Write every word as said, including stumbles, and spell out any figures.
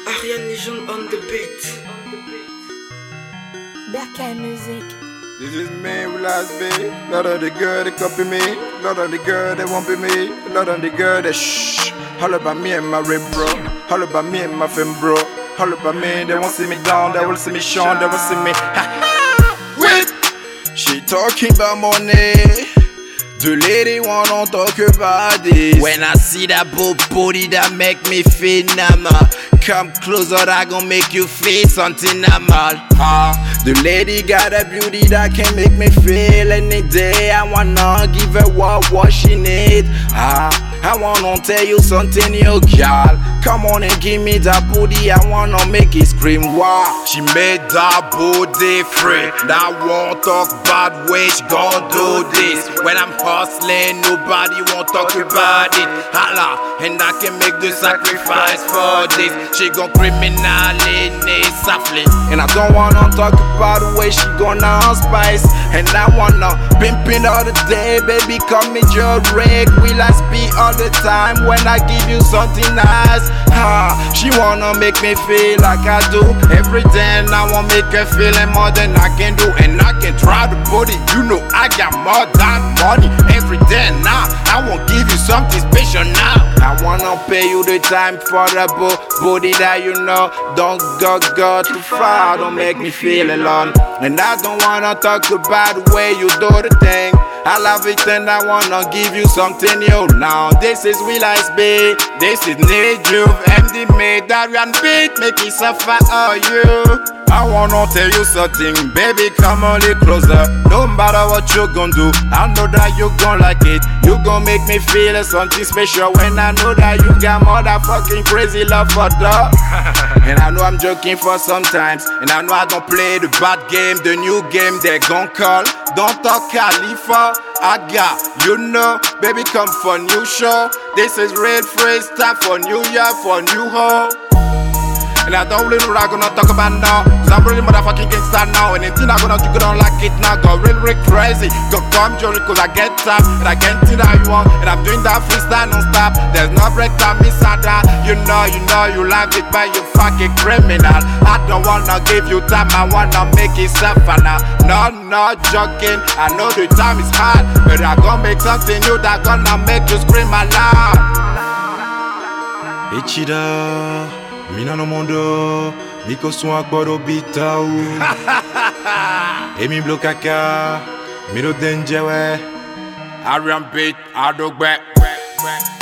Ariane Legend on the beat. Berkay Music. This is me, will I be? Lot of the girl that copy me, lot of the girl that won't be me, lot of the girl that shh. All about me and my rib bro, all about me and my femme bro, all about me. They won't see me down, they will see me shine, they will see me. Wait, she talking about money. The lady wanna talk about this. When I see that bold body that make me feel normal, come closer, I gon' make you feel something normal. Ah, the lady got a beauty that can make me feel any day. I wanna give her what, what she need. Ah, I wanna tell you something, yo girl. Come on and give me that booty, I wanna make it scream. Wow, she made that booty free. That won't talk bad way, she gon' do this. When I'm hustling, nobody won't talk about it. Holla, and I can make the sacrifice for this. She gon' criminally softly. And I don't wanna talk about the way she gonna spice. And I wanna pimpin' all the day, baby, call me your rig. We like speed all the time when I give you something nice. Ha, she wanna make me feel like I do every day, and I wanna make her feeling more than I can do. And I can drive the body, you know I got more than money every day now. I won't give you something special now. I wanna pay you the time for the bo body that you know. Don't go go too far, don't make me feel alone. And I don't wanna talk about the way you do the thing. I love it and I wanna give you something new now. This is Will I Be, this is Need You, M D made Ariane beat, make it suffer all you. I wanna tell you something, baby, come a little closer. No matter what you gon' do, I know that you gon' like it. You gon' make me feel something special when I know that you got motherfucking crazy love for dog. And I know I'm joking for sometimes, and I know I don't play the bad game, the new game they gon' call. Don't talk Khalifa, I got, you know, baby, come for new show. This is real freestyle for New York, for new home. And I don't really know what I'm gonna talk about now, cause I'm really motherfucking gangsta now. And anything I'm gonna do, you don't like it now. Go real, real crazy, go come jolly, cause I get time, and I can't do that you want. And I'm doing that freestyle non-stop, there's no break time, miss out that. You know, you know, you love it, but you fucking criminal. I don't wanna give you time, I wanna make it suffer now. No, not joking, I know the time is hard, but I gonna make something new that gonna make you scream aloud. Echida, mina no mondo, miko swa kwado bita u. Emi blokaka, miro denjewe. Ariane beat, I do back.